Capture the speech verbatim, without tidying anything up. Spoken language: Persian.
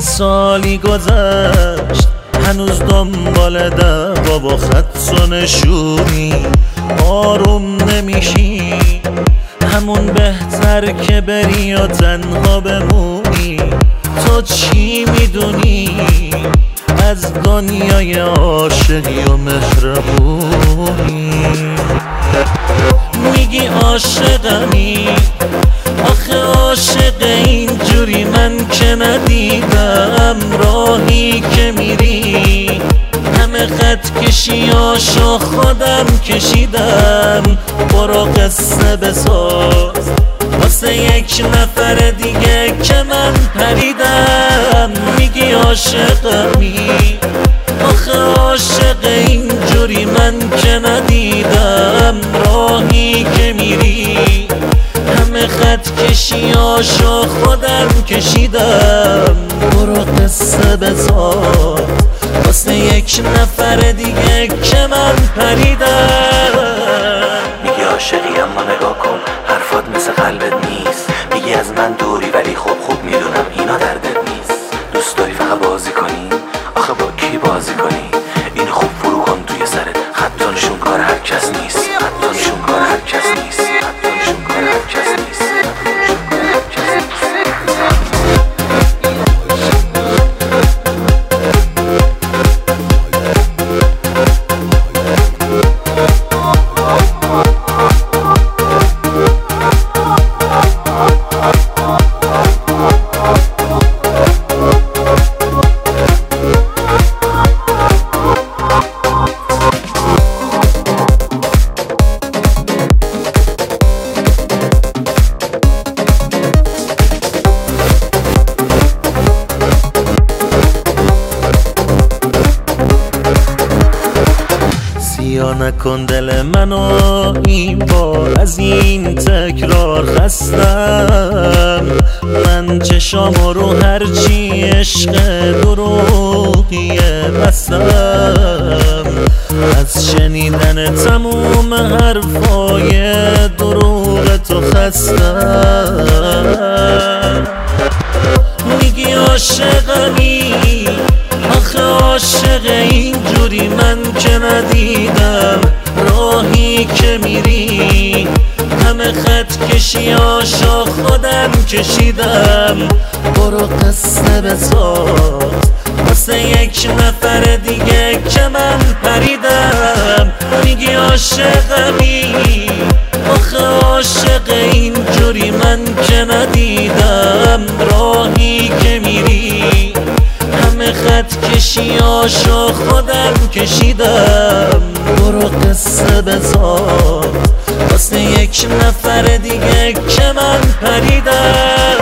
سالی گذشت هنوز دنبال دوا با خط و نشونی آروم نمیشی، همون بهتر که بری و تنها بمونی. تو چی میدونی از دنیای عاشقی و مهربونی؟ میگی عاشقمی، آخه عاشق اینجوری من که ندیدم. راهی که میری همه خط کشیاشو خودم کشیدم. برو قصه بساز واسه یک نفر دیگه که من پریدم. میگی عاشقمی، آخه عاشق اینجوری من که ندیدم. راهی که میری همه خط کشیاشو خودم کشیدم. برو قصه بساز واسه یک نفر دیگه که من پریدم. میگی عاشقی اما نگاه کن حرفات مثل قلبت نیست. میگی از من دوری ولی خوب خوب میدونم اینا دردت نیست. دوست داری فقط بازی کنی، آخه با کی بازی کنی؟ این خوب فرو کن توی سرت، خطانشون کار هر کس نیست. خطانشون کار هر کس نیست. خطانشون کار هر کس نیست. یا نکن دل منو این بار، از این تکرار خستم. من چشامو رو هرچی عشق دروغیه بستم. از شنیدن تموم حرفای دروغ تو خستم. میگی عاشقمی، آخه عاشق اینجوری من که ندیدم. راهی که میری همه خط کشیاشو خودم کشیدم. برو قصه بساز واسه یک نفر دیگه که من پریدم. میگی عاشقمی، آخه عاشق اینجوری من که ندیدم. راهی که میری همه خط کشیاشو خودم کشیدم. برو قصه بساز واسه یک نفر دیگه که من پریدم.